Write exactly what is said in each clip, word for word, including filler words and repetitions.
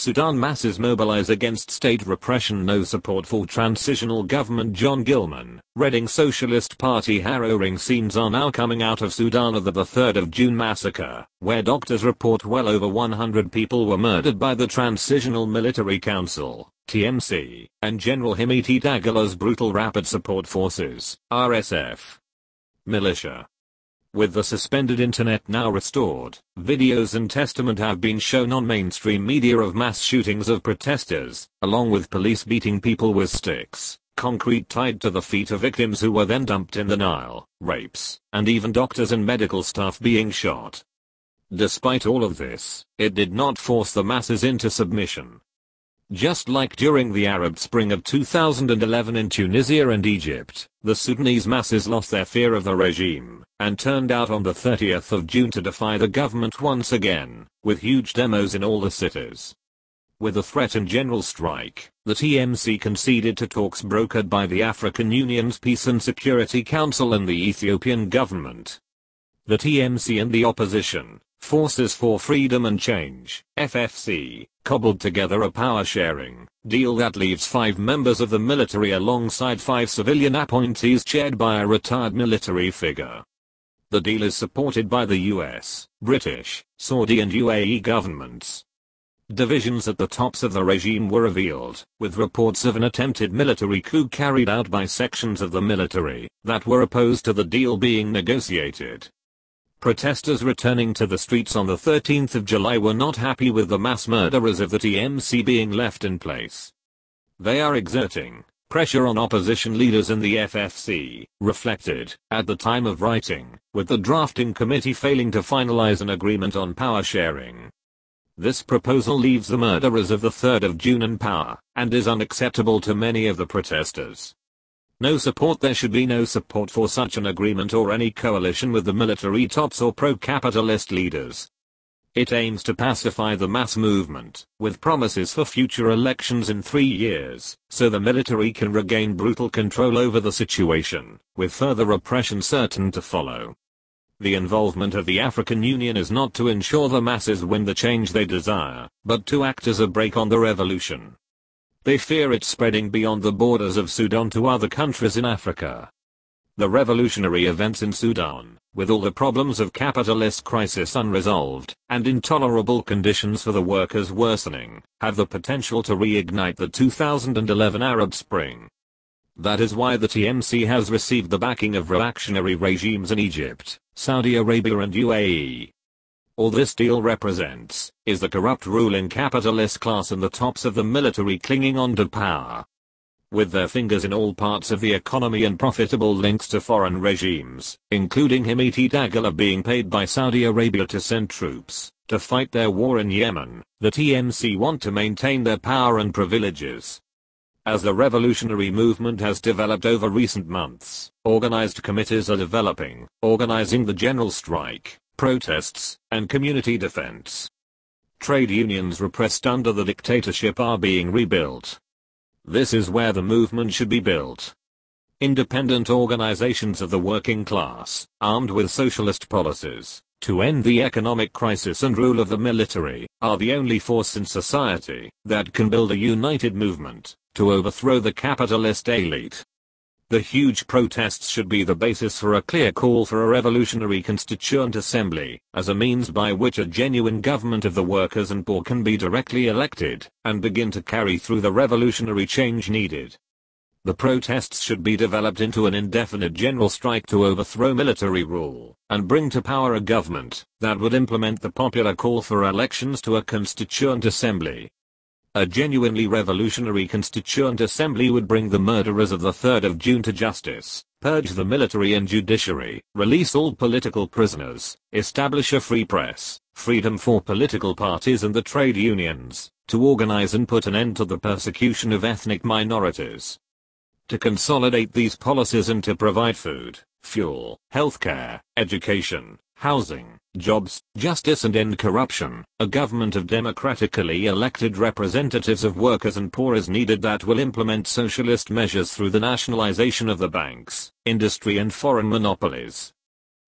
Sudan masses mobilize against state repression. No support for transitional government. John Gilman, Reading Socialist Party. Harrowing scenes are now coming out of Sudan of the third of June massacre, where doctors report well over one hundred people were murdered by the Transitional Military Council, T M C, and General Himeti Dagalo's brutal Rapid Support Forces, R S F, militia. With the suspended internet now restored, videos and testament have been shown on mainstream media of mass shootings of protesters, along with police beating people with sticks, concrete tied to the feet of victims who were then dumped in the Nile, rapes, and even doctors and medical staff being shot. Despite all of this, it did not force the masses into submission. Just like during the Arab Spring of two thousand eleven in Tunisia and Egypt, the Sudanese masses lost their fear of the regime, and turned out on the thirtieth of June to defy the government once again, with huge demos in all the cities. With a threatened general strike, the T M C conceded to talks brokered by the African Union's Peace and Security Council and the Ethiopian government. The T M C and the opposition, Forces for Freedom and Change, F F C, cobbled together a power-sharing deal that leaves five members of the military alongside five civilian appointees chaired by a retired military figure. The deal is supported by the U S, British, Saudi and U A E governments. Divisions at the tops of the regime were revealed, with reports of an attempted military coup carried out by sections of the military that were opposed to the deal being negotiated. Protesters returning to the streets on the thirteenth of July were not happy with the mass murderers of the T M C being left in place. They are exerting pressure on opposition leaders in the F F C, reflected, at the time of writing, with the drafting committee failing to finalize an agreement on power sharing. This proposal leaves the murderers of the third of June in power, and is unacceptable to many of the protesters. No support. There should be no support for such an agreement or any coalition with the military tops or pro-capitalist leaders. It aims to pacify the mass movement, with promises for future elections in three years, so the military can regain brutal control over the situation, with further repression certain to follow. The involvement of the African Union is not to ensure the masses win the change they desire, but to act as a brake on the revolution. They fear it spreading beyond the borders of Sudan to other countries in Africa. The revolutionary events in Sudan, with all the problems of capitalist crisis unresolved, and intolerable conditions for the workers worsening, have the potential to reignite the two thousand eleven Arab Spring. That is why the T M C has received the backing of reactionary regimes in Egypt, Saudi Arabia and U A E. All this deal represents is the corrupt ruling capitalist class and the tops of the military clinging on to power. With their fingers in all parts of the economy and profitable links to foreign regimes, including Himeti Dagalo being paid by Saudi Arabia to send troops to fight their war in Yemen, the T M C want to maintain their power and privileges. As the revolutionary movement has developed over recent months, organized committees are developing, organizing the general strike, protests, and community defense. Trade unions repressed under the dictatorship are being rebuilt. This is where the movement should be built. Independent organizations of the working class, armed with socialist policies, to end the economic crisis and rule of the military, are the only force in society that can build a united movement to overthrow the capitalist elite. The huge protests should be the basis for a clear call for a revolutionary constituent assembly, as a means by which a genuine government of the workers and poor can be directly elected, and begin to carry through the revolutionary change needed. The protests should be developed into an indefinite general strike to overthrow military rule, and bring to power a government that would implement the popular call for elections to a constituent assembly. A genuinely revolutionary constituent assembly would bring the murderers of the third of June to justice, purge the military and judiciary, release all political prisoners, establish a free press, freedom for political parties and the trade unions, to organize and put an end to the persecution of ethnic minorities. To consolidate these policies and to provide food, fuel, healthcare, education, housing, jobs, justice and end corruption, a government of democratically elected representatives of workers and poor is needed that will implement socialist measures through the nationalization of the banks, industry and foreign monopolies.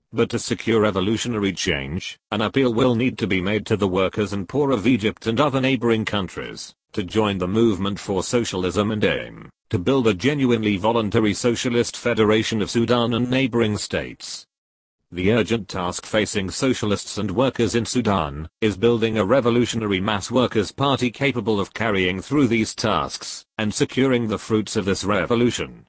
But to secure revolutionary change, an appeal will need to be made to the workers and poor of Egypt and other neighboring countries, to join the movement for socialism and aim to build a genuinely voluntary socialist federation of Sudan and neighboring states. The urgent task facing socialists and workers in Sudan is building a revolutionary mass workers' party capable of carrying through these tasks and securing the fruits of this revolution.